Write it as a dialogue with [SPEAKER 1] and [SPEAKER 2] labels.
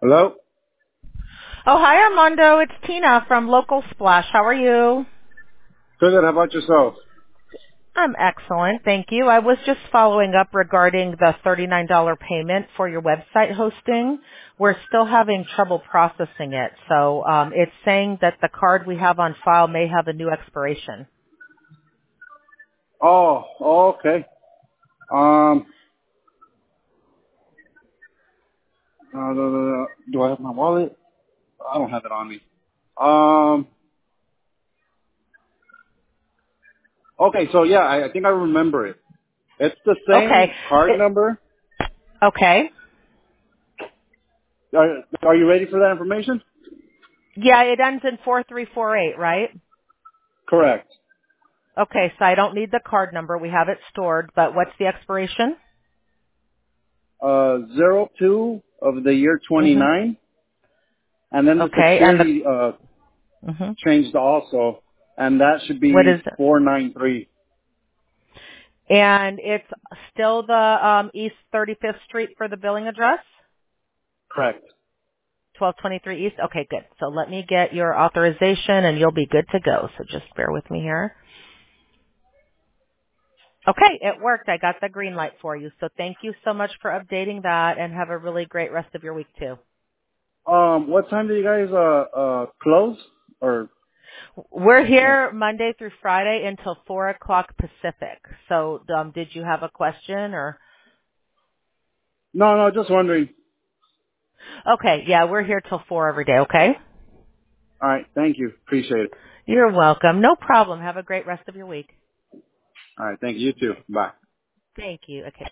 [SPEAKER 1] Hello?
[SPEAKER 2] Oh, hi, Armando. It's Tina from Local Splash. How are you?
[SPEAKER 1] Good. How about yourself?
[SPEAKER 2] I'm excellent, thank you. I was just following up regarding the $39 payment for your website hosting. We're still having trouble processing it, so it's saying that the card we have on file may have a new expiration.
[SPEAKER 1] Okay. Um, do I have my wallet? I don't have it on me. Um, okay, so yeah, I think I remember it. It's the
[SPEAKER 2] Okay.
[SPEAKER 1] same card number.
[SPEAKER 2] Okay.
[SPEAKER 1] Are you ready for that information?
[SPEAKER 2] Yeah, it ends in 4348, right?
[SPEAKER 1] Correct.
[SPEAKER 2] Okay, so I don't need the card number. We have it stored, but what's the expiration?
[SPEAKER 1] 02 of the year
[SPEAKER 2] Mm-hmm.
[SPEAKER 1] 29, and then the
[SPEAKER 2] Okay, and
[SPEAKER 1] security changed also, and that should
[SPEAKER 2] what is
[SPEAKER 1] be
[SPEAKER 2] it?
[SPEAKER 1] 493.
[SPEAKER 2] And it's still the East 35th Street for the billing address?
[SPEAKER 1] Correct.
[SPEAKER 2] 1223 East? Okay, good. So let me get your authorization and you'll be good to go. So just bear with me here. Okay, it worked. I got the green light for you. So thank you so much for updating that and have a really great rest of your week too.
[SPEAKER 1] What time do you guys close? Or
[SPEAKER 2] We're here Monday through Friday until 4 o'clock Pacific. So did you have a question or?
[SPEAKER 1] no, just wondering.
[SPEAKER 2] Okay, yeah, we're here till 4 every day, okay?
[SPEAKER 1] All right, thank you. Appreciate it.
[SPEAKER 2] You're welcome. No problem. Have a great rest of your week.
[SPEAKER 1] All right, thank you. You too. Bye.
[SPEAKER 2] Thank you. Okay.